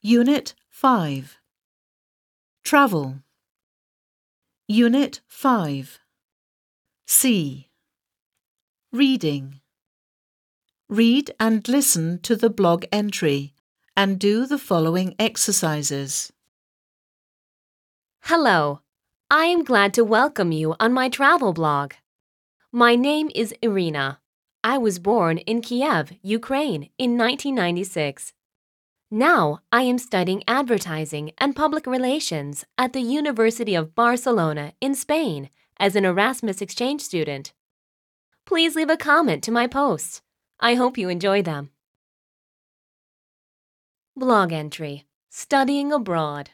Unit 5. Travel. Unit 5. C. Reading. Read and listen to the blog entry and do the following exercises. Hello, I am glad to welcome you on my travel blog. My name is Irina. I was born in Kiev, Ukraine in 1996. Now I am studying advertising and public relations at the University of Barcelona in Spain as an Erasmus exchange student. Please leave a comment to my posts. I hope you enjoy them. Blog entry: Studying abroad.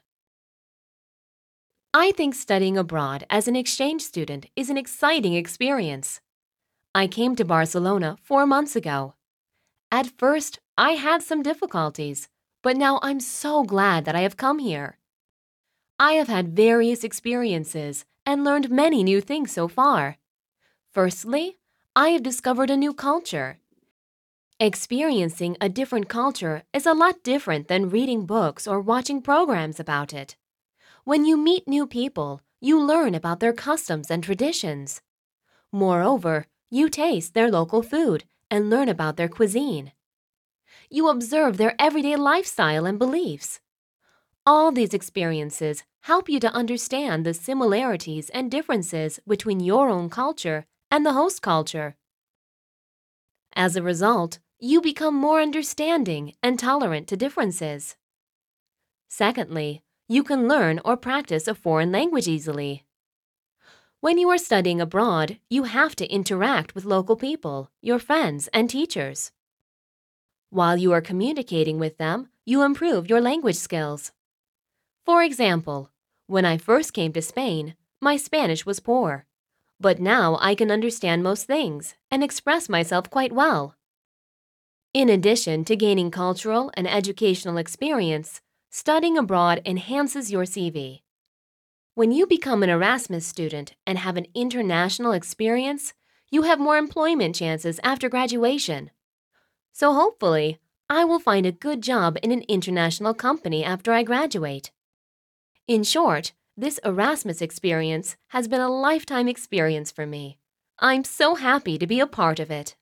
I think studying abroad as an exchange student is an exciting experience. I came to Barcelona 4 months ago. At first, I had some difficulties, but now I'm so glad that I have come here. I have had various experiences and learned many new things so far. Firstly, I have discovered a new culture. Experiencing a different culture is a lot different than reading books or watching programs about it. When you meet new people, you learn about their customs and traditions. Moreover, you taste their local food and learn about their cuisine. You observe their everyday lifestyle and beliefs. All these experiences help you to understand the similarities and differences between your own culture and the host culture. As a result, you become more understanding and tolerant to differences. Secondly, you can learn or practice a foreign language easily. When you are studying abroad, you have to interact with local people, your friends, and teachers. While you are communicating with them, you improve your language skills. For example, when I first came to Spain, my Spanish was poor, but now I can understand most things and express myself quite well. In addition to gaining cultural and educational experience, studying abroad enhances your CV. When you become an Erasmus student and have an international experience, you have more employment chances after graduation. So hopefully, I will find a good job in an international company after I graduate. In short, this Erasmus experience has been a lifetime experience for me. I'm so happy to be a part of it.